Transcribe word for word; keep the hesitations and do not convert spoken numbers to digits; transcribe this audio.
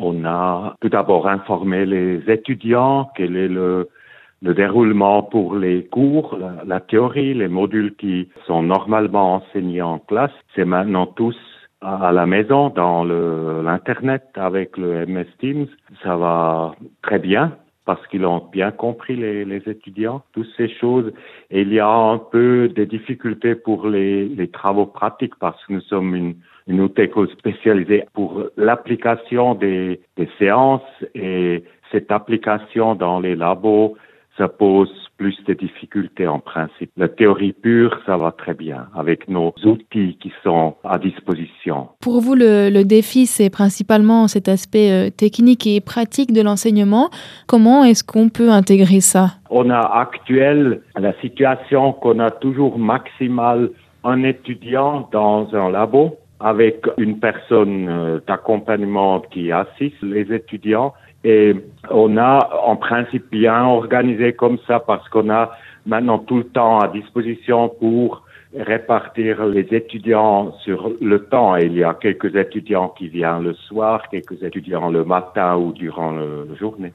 On a tout d'abord informé les étudiants quel est le, le déroulement pour les cours, la, la théorie, les modules qui sont normalement enseignés en classe. C'est maintenant tous à la maison, dans le, l'Internet, avec le M S Teams. Ça va très bien, parce qu'ils ont bien compris, les, les étudiants, toutes ces choses. Et il y a un peu des difficultés pour les, les travaux pratiques, parce que nous sommes une, une haute école spécialisée pour l'application des, des séances, et cette application dans les labos, ça pose plus de difficultés en principe. La théorie pure, ça va très bien avec nos outils qui sont à disposition. Pour vous, le, le défi, c'est principalement cet aspect euh, technique et pratique de l'enseignement. Comment est-ce qu'on peut intégrer ça? On a actuel la situation qu'on a toujours maximale un étudiant dans un labo avec une personne euh, d'accompagnement qui assiste les étudiants. Et on a en principe bien organisé comme ça parce qu'on a maintenant tout le temps à disposition pour répartir les étudiants sur le temps. Et il y a quelques étudiants qui viennent le soir, quelques étudiants le matin ou durant la journée.